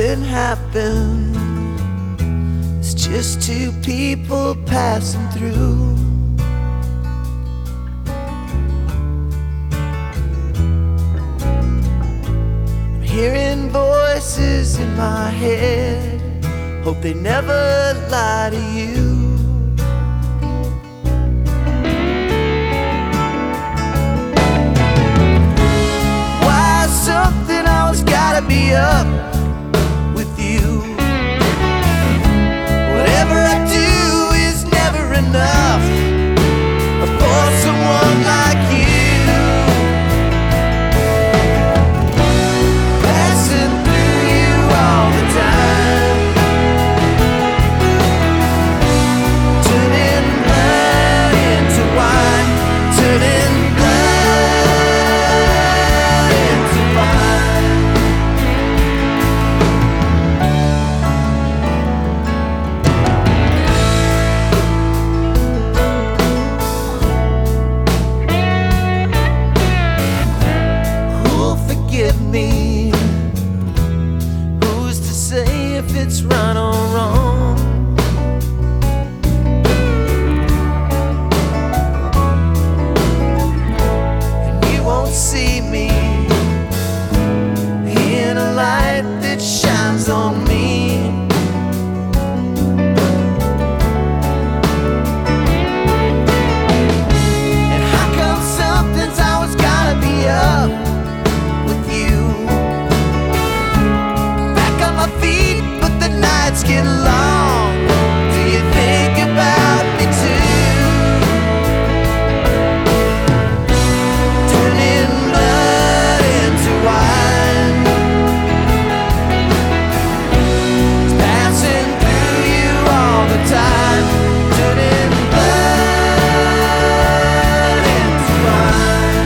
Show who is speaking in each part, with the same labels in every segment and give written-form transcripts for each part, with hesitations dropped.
Speaker 1: nothing happened. It's just two people passing through. I'm hearing voices in my head, hope they never lie to you. Something always gotta be up with you. Whatever I do is never enough for someone like you. Passing through you all the time, turning blood into wine, turning me. Who's to say if it's right or wrong? And you won't see me in a light that shines on me. And how come something's always gotta be up with you? Back on my feet, but the nights get long. Do you think about me too? Turning blood into wine, it's passing through you all the time. Turning blood into wine.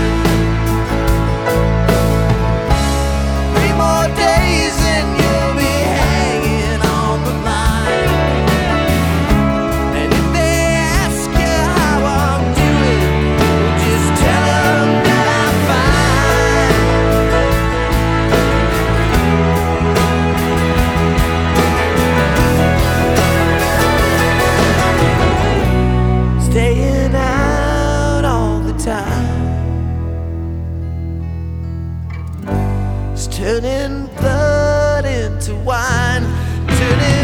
Speaker 1: 3 more days and you'll be hanging on the line. And if they ask you how I'm doing, just tell them that I'm fine. Staying out all the time, it's turning blood into wine, turning